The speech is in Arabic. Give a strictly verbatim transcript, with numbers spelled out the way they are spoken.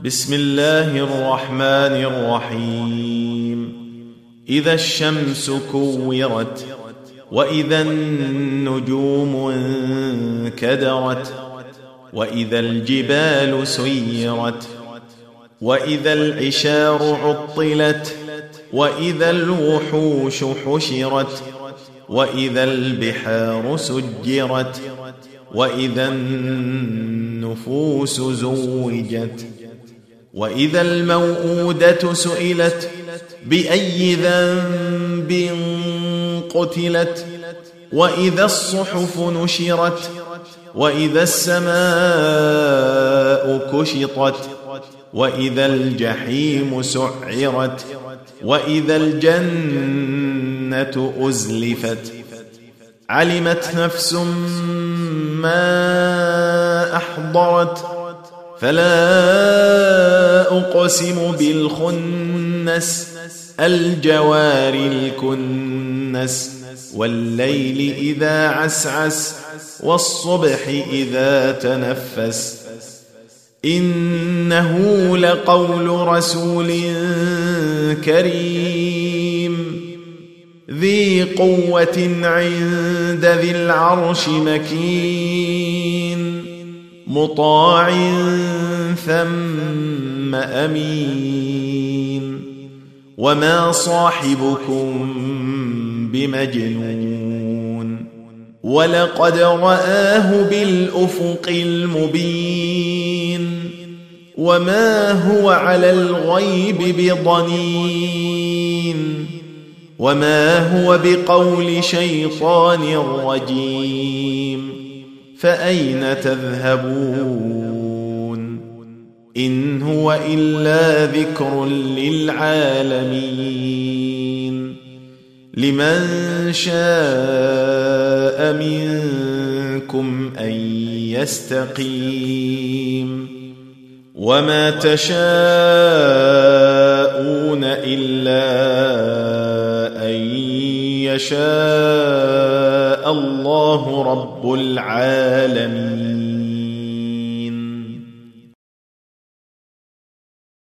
بسم الله الرحمن الرحيم إذا الشمس كورت وإذا النجوم انكدرت وإذا الجبال سيرت وإذا العشار عطلت وإذا الوحوش حشرت وإذا البحار سجرت وإذا النفوس زوجت وإذا الموءودة سئلت بأي ذنب قتلت وإذا الصحف نشرت وإذا السماء كشطت وإذا الجحيم سعرت وإذا الجنة أزلفت علمت نفس ما أحضرت فلا أقسم بالخنس الجوار الكنس والليل إذا عسعس والصبح إذا تنفس إنه لقول رسول كريم ذي قوة عند ذي العرش مكين مطاع ثم أمين وما صاحبكم بمجنون ولقد رآه بالأفق المبين وما هو على الغيب بضنين وما هو بقول شيطان رجيم فأين تذهبون إن هو إلا ذكر للعالمين لمن شاء منكم أن يستقيم وما تشاءون إلا أن يشاء الله رب العالمين.